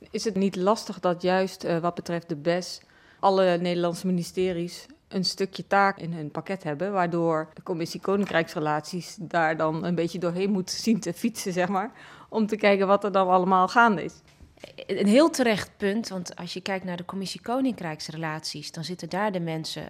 Is het niet lastig dat juist wat betreft de BES alle Nederlandse ministeries een stukje taak in hun pakket hebben, waardoor de commissie Koninkrijksrelaties daar dan een beetje doorheen moet zien te fietsen, zeg maar, om te kijken wat er dan allemaal gaande is? Een heel terecht punt, want als je kijkt naar de commissie Koninkrijksrelaties, dan zitten daar de mensen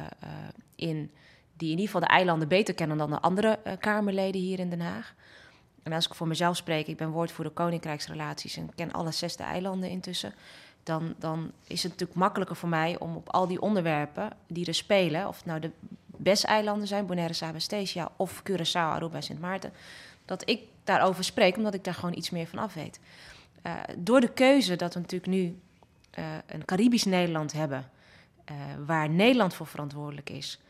in die in ieder geval de eilanden beter kennen dan de andere Kamerleden hier in Den Haag. En als ik voor mezelf spreek, ik ben woordvoerder Koninkrijksrelaties en ken alle 6 eilanden intussen, dan is het natuurlijk makkelijker voor mij om op al die onderwerpen die er spelen, of het nou de BES-eilanden zijn, Bonaire, Saba, Statia, of Curaçao, Aruba, Sint Maarten, dat ik daarover spreek, omdat ik daar gewoon iets meer van af weet. Door de keuze dat we natuurlijk nu een Caribisch Nederland hebben, waar Nederland voor verantwoordelijk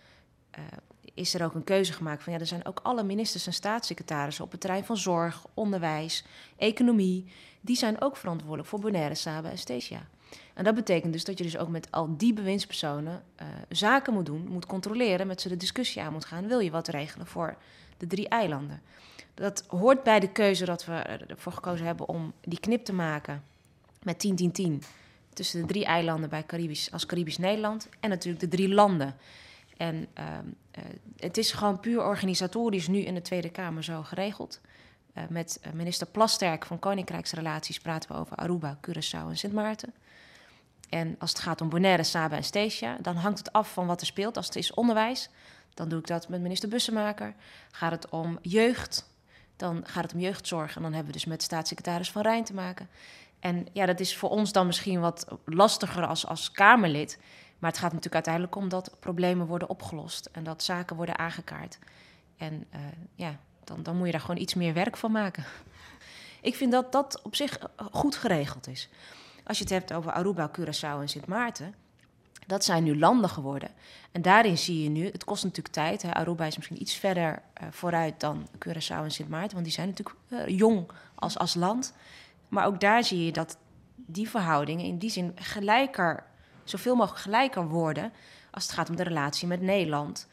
is er ook een keuze gemaakt van er zijn ook alle ministers en staatssecretarissen op het terrein van zorg, onderwijs, economie, die zijn ook verantwoordelijk voor Bonaire, Saba en Statia. En dat betekent dus dat je dus ook met al die bewindspersonen zaken moet doen, moet controleren, met ze de discussie aan moet gaan. Wil je wat regelen voor de 3 eilanden? Dat hoort bij de keuze dat we ervoor gekozen hebben om die knip te maken met 10-10-10 tussen de 3 eilanden bij als Caribisch Nederland en natuurlijk de 3 landen. En het is gewoon puur organisatorisch nu in de Tweede Kamer zo geregeld. Met minister Plasterk van Koninkrijksrelaties praten we over Aruba, Curaçao en Sint Maarten. En als het gaat om Bonaire, Saba en Statia, dan hangt het af van wat er speelt. Als het is onderwijs, dan doe ik dat met minister Bussemaker. Gaat het om jeugd, dan gaat het om jeugdzorg. En dan hebben we dus met staatssecretaris Van Rijn te maken. En ja, dat is voor ons dan misschien wat lastiger als Kamerlid. Maar het gaat natuurlijk uiteindelijk om dat problemen worden opgelost en dat zaken worden aangekaart. En dan moet je daar gewoon iets meer werk van maken. Ik vind dat dat op zich goed geregeld is. Als je het hebt over Aruba, Curaçao en Sint Maarten, dat zijn nu landen geworden. En daarin zie je nu, het kost natuurlijk tijd. Hè. Aruba is misschien iets verder vooruit dan Curaçao en Sint Maarten, want die zijn natuurlijk jong als land. Maar ook daar zie je dat die verhoudingen in die zin zoveel mogelijk gelijker worden als het gaat om de relatie met Nederland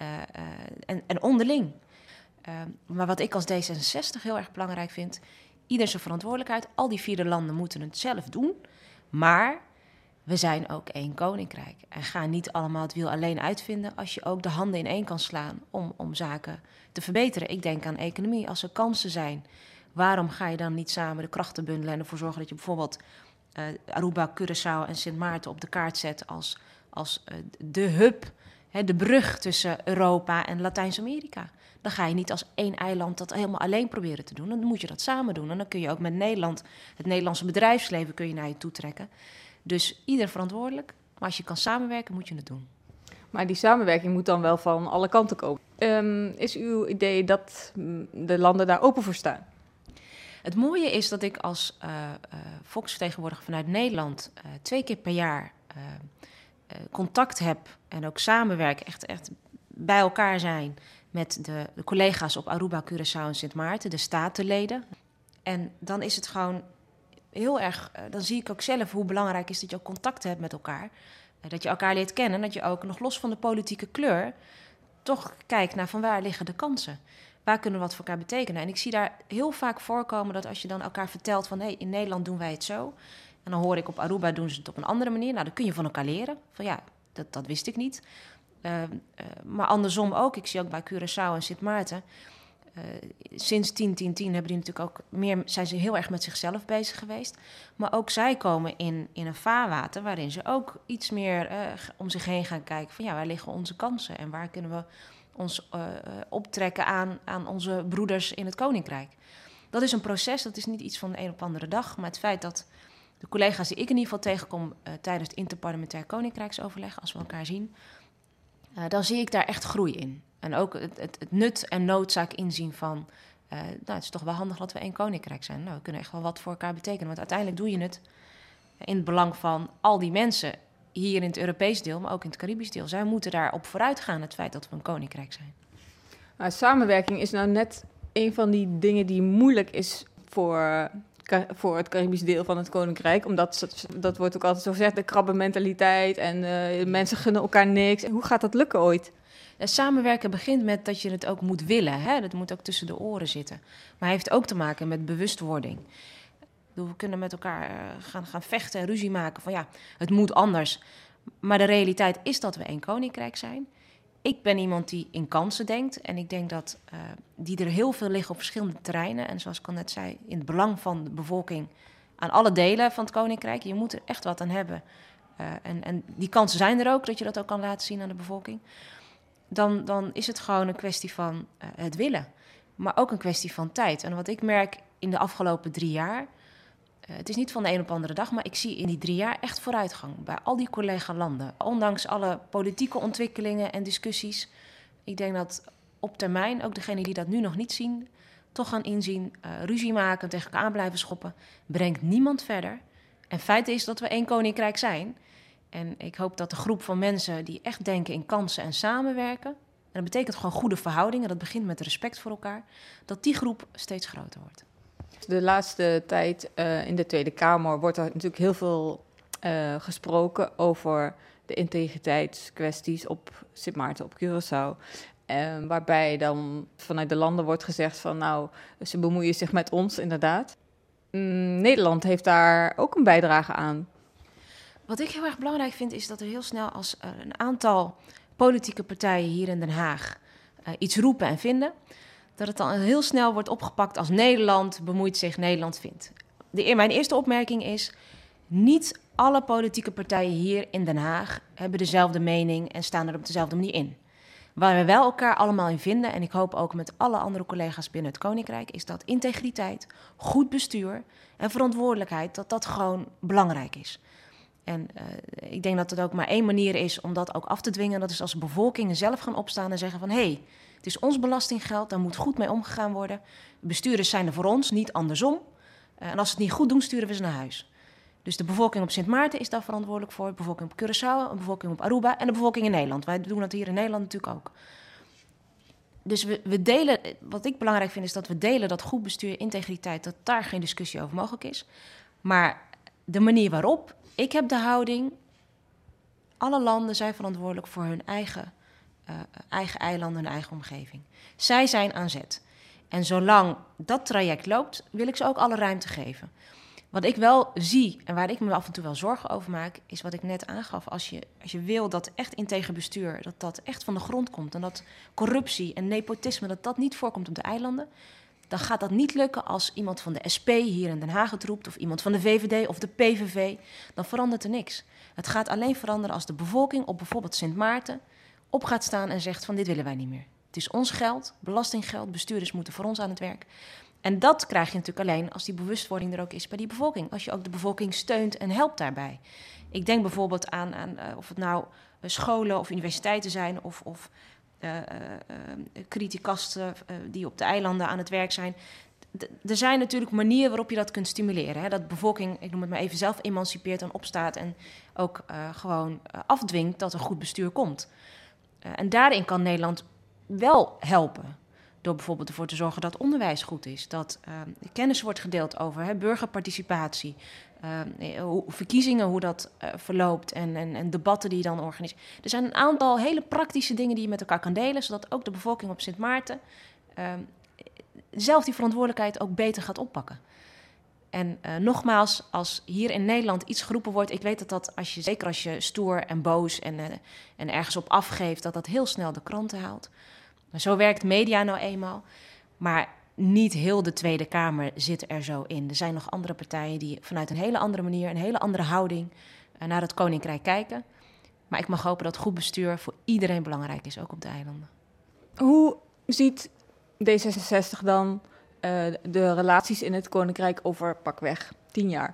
en onderling. Maar wat ik als D66 heel erg belangrijk vind, ieder zijn verantwoordelijkheid. Al die 4 landen moeten het zelf doen, maar we zijn ook één koninkrijk. En ga niet allemaal het wiel alleen uitvinden als je ook de handen ineen kan slaan om zaken te verbeteren. Ik denk aan economie. Als er kansen zijn, waarom ga je dan niet samen de krachten bundelen en ervoor zorgen dat je bijvoorbeeld Aruba, Curaçao en Sint Maarten op de kaart zet als de hub, de brug tussen Europa en Latijns-Amerika. Dan ga je niet als één eiland dat helemaal alleen proberen te doen. Dan moet je dat samen doen. En dan kun je ook met Nederland, het Nederlandse bedrijfsleven kun je naar je toe trekken. Dus ieder verantwoordelijk. Maar als je kan samenwerken, moet je het doen. Maar die samenwerking moet dan wel van alle kanten komen. Is uw idee dat de landen daar open voor staan? Het mooie is dat ik als volksvertegenwoordiger vanuit Nederland 2 keer per jaar contact heb en ook samenwerken, echt bij elkaar zijn met de collega's op Aruba, Curaçao en Sint Maarten, de statenleden. En dan is het gewoon heel erg, dan zie ik ook zelf hoe belangrijk is dat je ook contact hebt met elkaar. Dat je elkaar leert kennen, dat je ook nog los van de politieke kleur toch kijkt naar van waar liggen de kansen. Waar kunnen we wat voor elkaar betekenen? En ik zie daar heel vaak voorkomen dat als je dan elkaar vertelt van in Nederland doen wij het zo. En dan hoor ik op Aruba doen ze het op een andere manier. Nou, dan kun je van elkaar leren. Van ja, dat wist ik niet. Maar andersom ook. Ik zie ook bij Curaçao en Sint Maarten. Sinds 10-10-10 hebben die natuurlijk ook zijn ze heel erg met zichzelf bezig geweest. Maar ook zij komen in een vaarwater waarin ze ook iets meer om zich heen gaan kijken. Van ja, waar liggen onze kansen en waar kunnen we ons optrekken aan onze broeders in het Koninkrijk. Dat is een proces, dat is niet iets van de een op de andere dag. Maar het feit dat de collega's die ik in ieder geval tegenkom tijdens het interparlementair Koninkrijksoverleg, als we elkaar zien, dan zie ik daar echt groei in. En ook het nut en noodzaak inzien van, het is toch wel handig dat we één koninkrijk zijn. Nou, we kunnen echt wel wat voor elkaar betekenen. Want uiteindelijk doe je het in het belang van al die mensen hier in het Europees deel, maar ook in het Caribisch deel. Zij moeten daarop vooruit gaan, het feit dat we een koninkrijk zijn. Maar samenwerking is nou net een van die dingen die moeilijk is voor het Caribisch deel van het Koninkrijk. Omdat dat wordt ook altijd zo gezegd, de krabbenmentaliteit en mensen gunnen elkaar niks. Hoe gaat dat lukken ooit? Samenwerken begint met dat je het ook moet willen. Hè? Dat moet ook tussen de oren zitten. Maar heeft ook te maken met bewustwording. We kunnen met elkaar gaan vechten en ruzie maken van het moet anders. Maar de realiteit is dat we één koninkrijk zijn. Ik ben iemand die in kansen denkt. En ik denk dat die er heel veel liggen op verschillende terreinen. En zoals ik al net zei, in het belang van de bevolking aan alle delen van het koninkrijk. Je moet er echt wat aan hebben. En die kansen zijn er ook, dat je dat ook kan laten zien aan de bevolking. Dan is het gewoon een kwestie van het willen. Maar ook een kwestie van tijd. En wat ik merk in de afgelopen 3 jaar... het is niet van de een op de andere dag, maar ik zie in die 3 jaar echt vooruitgang bij al die collega-landen. Ondanks alle politieke ontwikkelingen en discussies. Ik denk dat op termijn, ook degenen die dat nu nog niet zien, toch gaan inzien, ruzie maken, tegen elkaar aan blijven schoppen, brengt niemand verder. En feit is dat we één koninkrijk zijn. En ik hoop dat de groep van mensen die echt denken in kansen en samenwerken, en dat betekent gewoon goede verhoudingen, dat begint met respect voor elkaar, dat die groep steeds groter wordt. De laatste tijd in de Tweede Kamer wordt er natuurlijk heel veel gesproken over de integriteitskwesties op Sint Maarten, op Curaçao. Waarbij dan vanuit de landen wordt gezegd van nou, ze bemoeien zich met ons inderdaad. Nederland heeft daar ook een bijdrage aan. Wat ik heel erg belangrijk vind is dat er heel snel als een aantal politieke partijen hier in Den Haag iets roepen en vinden, dat het dan heel snel wordt opgepakt als Nederland bemoeit zich, Nederland vindt. Mijn eerste opmerking is, niet alle politieke partijen hier in Den Haag hebben dezelfde mening en staan er op dezelfde manier in. Waar we wel elkaar allemaal in vinden, en ik hoop ook met alle andere collega's binnen het Koninkrijk, is dat integriteit, goed bestuur en verantwoordelijkheid, dat gewoon belangrijk is. En ik denk dat het ook maar één manier is om dat ook af te dwingen. Dat is als bevolkingen zelf gaan opstaan en zeggen van hey, het is ons belastinggeld, daar moet goed mee omgegaan worden. Bestuurders zijn er voor ons, niet andersom. En als ze het niet goed doen, sturen we ze naar huis. Dus de bevolking op Sint Maarten is daar verantwoordelijk voor. De bevolking op Curaçao, de bevolking op Aruba en de bevolking in Nederland. Wij doen dat hier in Nederland natuurlijk ook. Dus we delen, wat ik belangrijk vind, is dat we delen dat goed bestuur, integriteit, dat daar geen discussie over mogelijk is. Maar de manier waarop, ik heb de houding, alle landen zijn verantwoordelijk voor hun eigen eilanden en eigen omgeving. Zij zijn aan zet. En zolang dat traject loopt, wil ik ze ook alle ruimte geven. Wat ik wel zie en waar ik me af en toe wel zorgen over maak, is wat ik net aangaf. Als je wil dat echt integer bestuur, dat echt van de grond komt en dat corruptie en nepotisme, dat niet voorkomt op de eilanden, dan gaat dat niet lukken als iemand van de SP hier in Den Haag het roept, of iemand van de VVD of de PVV. Dan verandert er niks. Het gaat alleen veranderen als de bevolking op bijvoorbeeld Sint Maarten op gaat staan en zegt van dit willen wij niet meer. Het is ons geld, belastinggeld, bestuurders moeten voor ons aan het werk. En dat krijg je natuurlijk alleen als die bewustwording er ook is bij die bevolking. Als je ook de bevolking steunt en helpt daarbij. Ik denk bijvoorbeeld aan of het nou scholen of universiteiten zijn of criticasten die op de eilanden aan het werk zijn. Er zijn natuurlijk manieren waarop je dat kunt stimuleren. Hè? Dat de bevolking, ik noem het maar even zelf, emancipeert en opstaat en ook gewoon afdwingt dat er goed bestuur komt. En daarin kan Nederland wel helpen. Door bijvoorbeeld ervoor te zorgen dat onderwijs goed is. Dat kennis wordt gedeeld over burgerparticipatie. Verkiezingen, hoe dat verloopt. En debatten die je dan organiseert. Er zijn een aantal hele praktische dingen die je met elkaar kan delen. Zodat ook de bevolking op Sint Maarten zelf die verantwoordelijkheid ook beter gaat oppakken. En nogmaals, als hier in Nederland iets geroepen wordt, ik weet dat zeker als je stoer en boos en ergens op afgeeft, dat heel snel de kranten haalt. Zo werkt media nou eenmaal. Maar niet heel de Tweede Kamer zit er zo in. Er zijn nog andere partijen die vanuit een hele andere manier, een hele andere houding naar het Koninkrijk kijken. Maar ik mag hopen dat goed bestuur voor iedereen belangrijk is, ook op de eilanden. Hoe ziet D66 dan de relaties in het Koninkrijk over pakweg 10 jaar?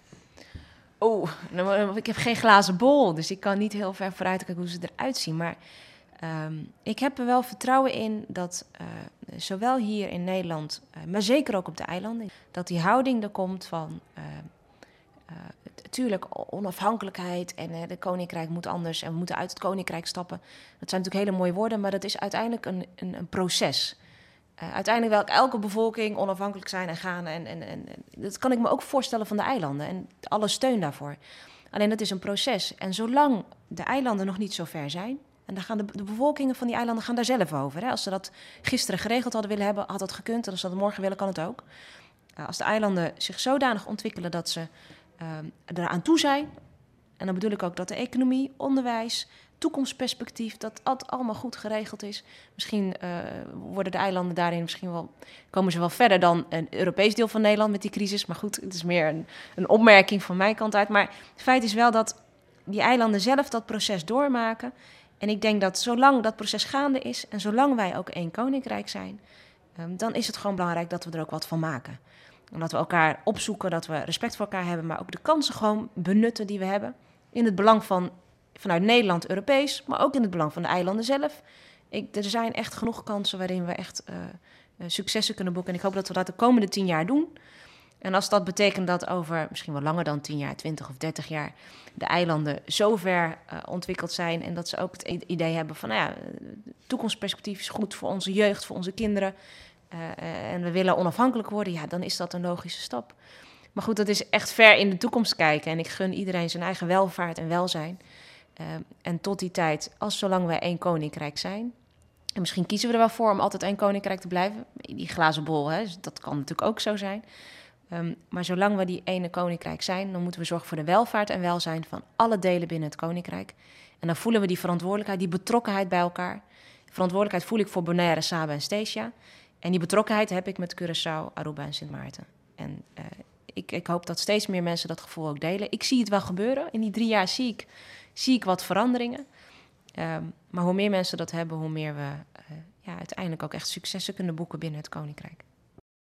Ik heb geen glazen bol, dus ik kan niet heel ver vooruit kijken hoe ze eruit zien. Maar ik heb er wel vertrouwen in dat zowel hier in Nederland, maar zeker ook op de eilanden, dat die houding er komt van natuurlijk onafhankelijkheid en de Koninkrijk moet anders en we moeten uit het Koninkrijk stappen. Dat zijn natuurlijk hele mooie woorden, maar dat is uiteindelijk een proces. Uiteindelijk wil elke bevolking onafhankelijk zijn en gaan. En dat kan ik me ook voorstellen van de eilanden en alle steun daarvoor. Alleen dat is een proces. En zolang de eilanden nog niet zo ver zijn, en dan gaan de bevolkingen van die eilanden gaan daar zelf over. Hè? Als ze dat gisteren geregeld hadden willen hebben, had dat gekund. En als ze dat morgen willen, kan het ook. Als de eilanden zich zodanig ontwikkelen dat ze eraan toe zijn, en dan bedoel ik ook dat de economie, onderwijs, toekomstperspectief, dat allemaal goed geregeld is. Misschien worden de eilanden daarin komen ze wel verder dan een Europees deel van Nederland met die crisis. Maar goed, het is meer een opmerking van mijn kant uit. Maar het feit is wel dat die eilanden zelf dat proces doormaken. En ik denk dat zolang dat proces gaande is en zolang wij ook één koninkrijk zijn, dan is het gewoon belangrijk dat we er ook wat van maken. En dat we elkaar opzoeken, dat we respect voor elkaar hebben, maar ook de kansen gewoon benutten die we hebben. In het belang vanuit Nederland, Europees, maar ook in het belang van de eilanden zelf. Er zijn echt genoeg kansen waarin we echt successen kunnen boeken. En ik hoop dat we dat de komende 10 jaar doen. En als dat betekent dat over misschien wel langer dan 10 jaar, 20 of 30 jaar, de eilanden zo ver ontwikkeld zijn en dat ze ook het idee hebben van, toekomstperspectief is goed voor onze jeugd, voor onze kinderen. En we willen onafhankelijk worden, ja, dan is dat een logische stap. Maar goed, dat is echt ver in de toekomst kijken. En ik gun iedereen zijn eigen welvaart en welzijn. En tot die tijd, zolang wij één koninkrijk zijn. En misschien kiezen we er wel voor om altijd één koninkrijk te blijven. Die glazen bol, hè, dat kan natuurlijk ook zo zijn. Maar zolang we die ene koninkrijk zijn, dan moeten we zorgen voor de welvaart en welzijn van alle delen binnen het koninkrijk. En dan voelen we die verantwoordelijkheid, die betrokkenheid bij elkaar. Verantwoordelijkheid voel ik voor Bonaire, Saba en Statia. En die betrokkenheid heb ik met Curaçao, Aruba en Sint Maarten. En ik hoop dat steeds meer mensen dat gevoel ook delen. Ik zie het wel gebeuren. In die 3 jaar zie ik wat veranderingen. Maar hoe meer mensen dat hebben, hoe meer we uiteindelijk ook echt successen kunnen boeken binnen het koninkrijk.